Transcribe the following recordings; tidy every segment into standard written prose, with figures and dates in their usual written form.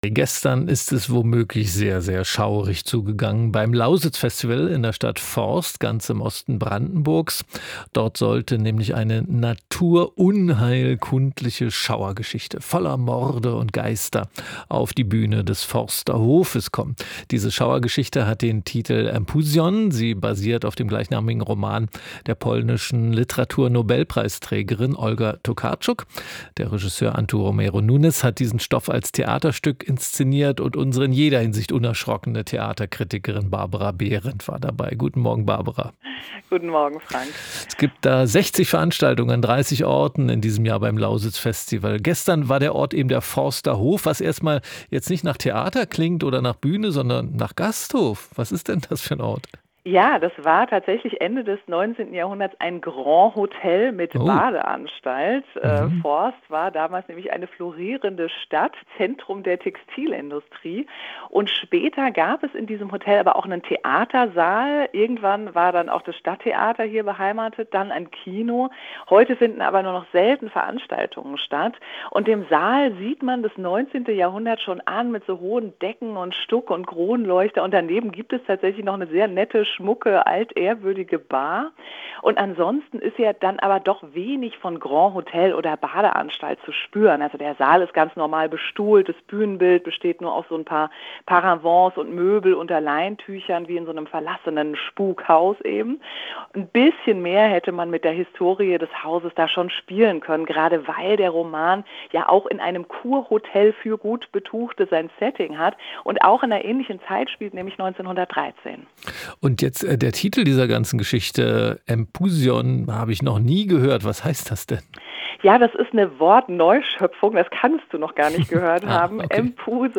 Gestern ist es womöglich sehr, sehr schaurig zugegangen beim Lausitz-Festival in der Stadt Forst, ganz im Osten Brandenburgs. Dort sollte nämlich eine naturunheilkundliche Schauergeschichte voller Morde und Geister auf die Bühne des Forster Hofes kommen. Diese Schauergeschichte hat den Titel Empusion. Sie basiert auf dem gleichnamigen Roman der polnischen Literaturnobelpreisträgerin Olga Tokarczuk. Der Regisseur Antu Romero Nunes hat diesen Stoff als Theaterstück inszeniert und unsere in jeder Hinsicht unerschrockene Theaterkritikerin Barbara Behrendt war dabei. Guten Morgen, Barbara. Guten Morgen, Frank. Es gibt da 60 Veranstaltungen an 30 Orten in diesem Jahr beim Lausitz-Festival. Gestern war der Ort eben der Forster Hof, was erstmal jetzt nicht nach Theater klingt oder nach Bühne, sondern nach Gasthof. Was ist denn das für ein Ort? Ja, das war tatsächlich Ende des 19. Jahrhunderts ein Grand Hotel mit Oh. Badeanstalt. Mhm. Forst war damals nämlich eine florierende Stadt, Zentrum der Textilindustrie. Und später gab es in diesem Hotel aber auch einen Theatersaal. Irgendwann war dann auch das Stadttheater hier beheimatet, dann ein Kino. Heute finden aber nur noch selten Veranstaltungen statt. Und dem Saal sieht man das 19. Jahrhundert schon an mit so hohen Decken und Stuck- und Kronleuchter. Und daneben gibt es tatsächlich noch eine sehr nette, schmucke, altehrwürdige Bar. Und ansonsten ist ja dann aber doch wenig von Grand Hotel oder Badeanstalt zu spüren. Also der Saal ist ganz normal bestuhlt, das Bühnenbild besteht nur aus so ein paar Paravents und Möbel unter Leintüchern, wie in so einem verlassenen Spukhaus eben. Ein bisschen mehr hätte man mit der Historie des Hauses da schon spielen können, gerade weil der Roman ja auch in einem Kurhotel für gut Betuchte sein Setting hat und auch in einer ähnlichen Zeit spielt, nämlich 1913. Und jetzt der Titel dieser ganzen Geschichte, Empusion, habe ich noch nie gehört. Was heißt das denn? Ja, das ist eine Wortneuschöpfung, das kannst du noch gar nicht gehört haben. Okay.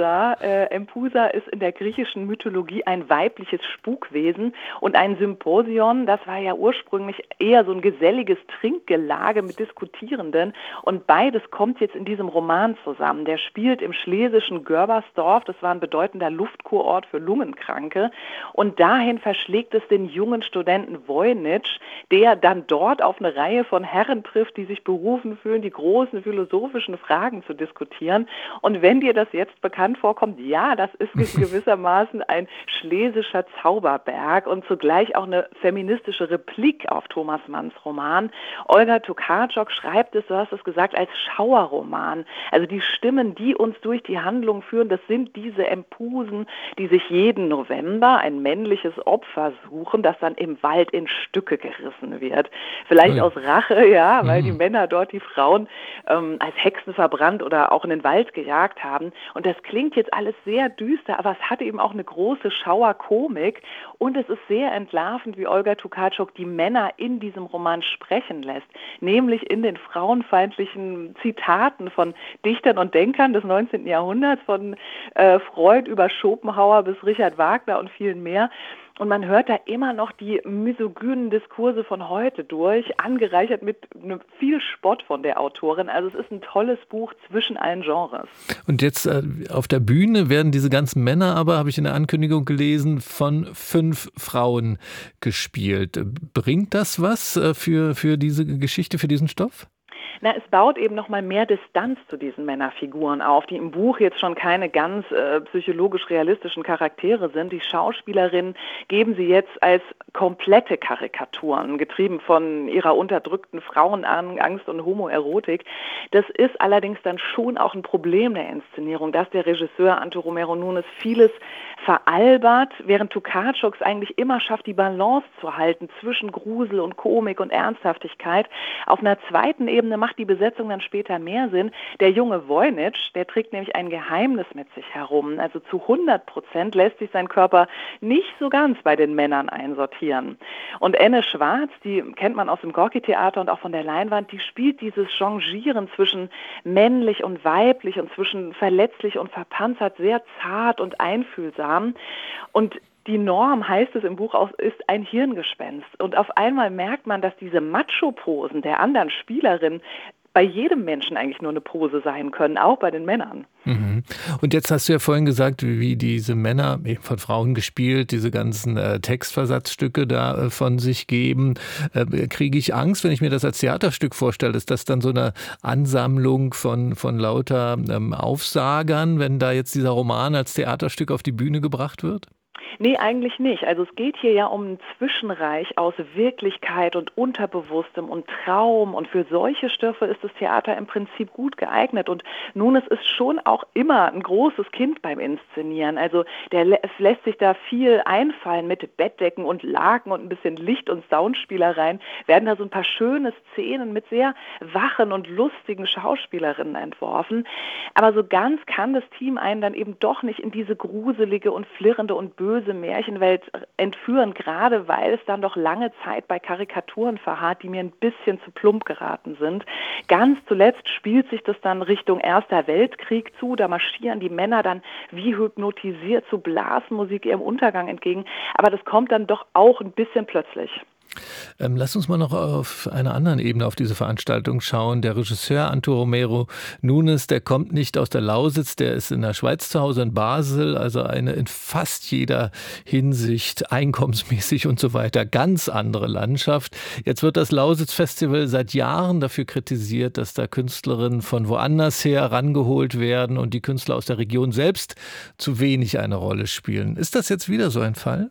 Empusa ist in der griechischen Mythologie ein weibliches Spukwesen und ein Symposion, das war ja ursprünglich eher so ein geselliges Trinkgelage mit Diskutierenden und beides kommt jetzt in diesem Roman zusammen. Der spielt im schlesischen Görbersdorf, das war ein bedeutender Luftkurort für Lungenkranke und dahin verschlägt es den jungen Studenten Voynich, der dann dort auf eine Reihe von Herren trifft, die sich berufen fühlen, die großen philosophischen Fragen zu diskutieren. Und wenn dir das jetzt bekannt vorkommt, ja, das ist gewissermaßen ein schlesischer Zauberberg und zugleich auch eine feministische Replik auf Thomas Manns Roman. Olga Tokarczuk schreibt es, du hast es gesagt, als Schauerroman. Also die Stimmen, die uns durch die Handlung führen, das sind diese Empusen, die sich jeden November ein männliches Opfer suchen, das dann im Wald in Stücke gerissen wird. Vielleicht Ui. aus Rache, ja, weil die Mhm. Männer dort die Frauen als Hexen verbrannt oder auch in den Wald gejagt haben. Und das klingt jetzt alles sehr düster, aber es hat eben auch eine große Schauerkomik und es ist sehr entlarvend, wie Olga Tokarczuk die Männer in diesem Roman sprechen lässt, nämlich in den frauenfeindlichen Zitaten von Dichtern und Denkern des 19. Jahrhunderts, von Freud über Schopenhauer bis Richard Wagner und vielen mehr. Und man hört da immer noch die misogynen Diskurse von heute durch, angereichert mit viel Spott von der Autorin. Also es ist ein tolles Buch zwischen allen Genres. Und jetzt auf der Bühne werden diese ganzen Männer aber, habe ich in der Ankündigung gelesen, von 5 Frauen gespielt. Bringt das was für diese Geschichte, für diesen Stoff? Na, es baut eben noch mal mehr Distanz zu diesen Männerfiguren auf, die im Buch jetzt schon keine ganz psychologisch realistischen Charaktere sind. Die Schauspielerinnen geben sie jetzt als komplette Karikaturen, getrieben von ihrer unterdrückten Frauenangst und Homoerotik. Das ist allerdings dann schon auch ein Problem der Inszenierung, dass der Regisseur Antu Romero Nunes vieles veralbert, während Tokarczuk es eigentlich immer schafft, die Balance zu halten zwischen Grusel und Komik und Ernsthaftigkeit. Auf einer zweiten Ebene macht die Besetzung dann später mehr Sinn. Der junge Voynich, der trägt nämlich ein Geheimnis mit sich herum. Also zu 100% lässt sich sein Körper nicht so ganz bei den Männern einsortieren. Und Enne Schwarz, die kennt man aus dem Gorki-Theater und auch von der Leinwand, die spielt dieses Changieren zwischen männlich und weiblich und zwischen verletzlich und verpanzert sehr zart und einfühlsam. Und die Norm, heißt es im Buch auch, ist ein Hirngespenst. Und auf einmal merkt man, dass diese Macho-Posen der anderen Spielerin bei jedem Menschen eigentlich nur eine Pose sein können, auch bei den Männern. Mhm. Und jetzt hast du ja vorhin gesagt, wie diese Männer, eben von Frauen gespielt, diese ganzen Textversatzstücke da von sich geben. Kriege ich Angst, wenn ich mir das als Theaterstück vorstelle? Ist das dann so eine Ansammlung von lauter Aufsagern, wenn da jetzt dieser Roman als Theaterstück auf die Bühne gebracht wird? Nee, eigentlich nicht. Also es geht hier ja um ein Zwischenreich aus Wirklichkeit und Unterbewusstem und Traum. Und für solche Stoffe ist das Theater im Prinzip gut geeignet. Und nun, es ist schon auch immer ein großes Kind beim Inszenieren. Also es lässt sich da viel einfallen mit Bettdecken und Laken und ein bisschen Licht- und Soundspielereien. Werden da so ein paar schöne Szenen mit sehr wachen und lustigen Schauspielerinnen entworfen. Aber so ganz kann das Team einen dann eben doch nicht in diese gruselige und flirrende und böse Märchenwelt entführen, gerade weil es dann doch lange Zeit bei Karikaturen verharrt, die mir ein bisschen zu plump geraten sind. Ganz zuletzt spielt sich das dann Richtung Erster Weltkrieg zu, da marschieren die Männer dann wie hypnotisiert zu Blasmusik ihrem Untergang entgegen, aber das kommt dann doch auch ein bisschen plötzlich. Lass uns mal noch auf einer anderen Ebene auf diese Veranstaltung schauen. Der Regisseur Anto Romero Nunes, der kommt nicht aus der Lausitz, der ist in der Schweiz zu Hause in Basel, also eine in fast jeder Hinsicht einkommensmäßig und so weiter ganz andere Landschaft. Jetzt wird das Lausitz-Festival seit Jahren dafür kritisiert, dass da Künstlerinnen von woanders her rangeholt werden und die Künstler aus der Region selbst zu wenig eine Rolle spielen. Ist das jetzt wieder so ein Fall?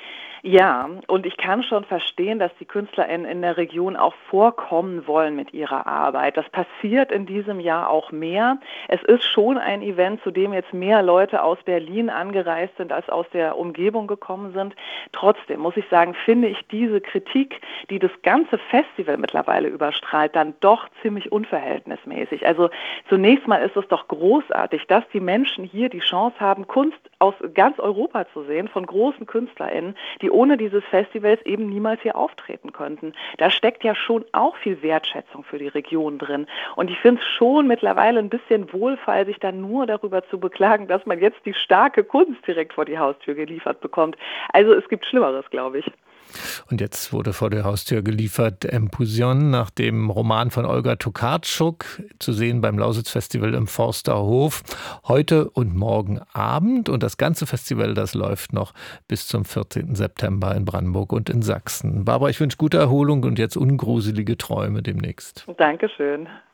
Ja, und ich kann schon verstehen, dass die KünstlerInnen in der Region auch vorkommen wollen mit ihrer Arbeit. Das passiert in diesem Jahr auch mehr. Es ist schon ein Event, zu dem jetzt mehr Leute aus Berlin angereist sind, als aus der Umgebung gekommen sind. Trotzdem muss ich sagen, finde ich diese Kritik, die das ganze Festival mittlerweile überstrahlt, dann doch ziemlich unverhältnismäßig. Also zunächst mal ist es doch großartig, dass die Menschen hier die Chance haben, Kunst aus ganz Europa zu sehen, von großen KünstlerInnen, die ohne dieses Festivals eben niemals hier auftreten könnten. Da steckt ja schon auch viel Wertschätzung für die Region drin. Und ich finde es schon mittlerweile ein bisschen wohlfeil, sich dann nur darüber zu beklagen, dass man jetzt die starke Kunst direkt vor die Haustür geliefert bekommt. Also es gibt Schlimmeres, glaube ich. Und jetzt wurde vor der Haustür geliefert Empusion nach dem Roman von Olga Tokarczuk, zu sehen beim Lausitz-Festival im Forsterhof, heute und morgen Abend. Und das ganze Festival, das läuft noch bis zum 14. September in Brandenburg und in Sachsen. Barbara, ich wünsche gute Erholung und jetzt ungruselige Träume demnächst. Dankeschön.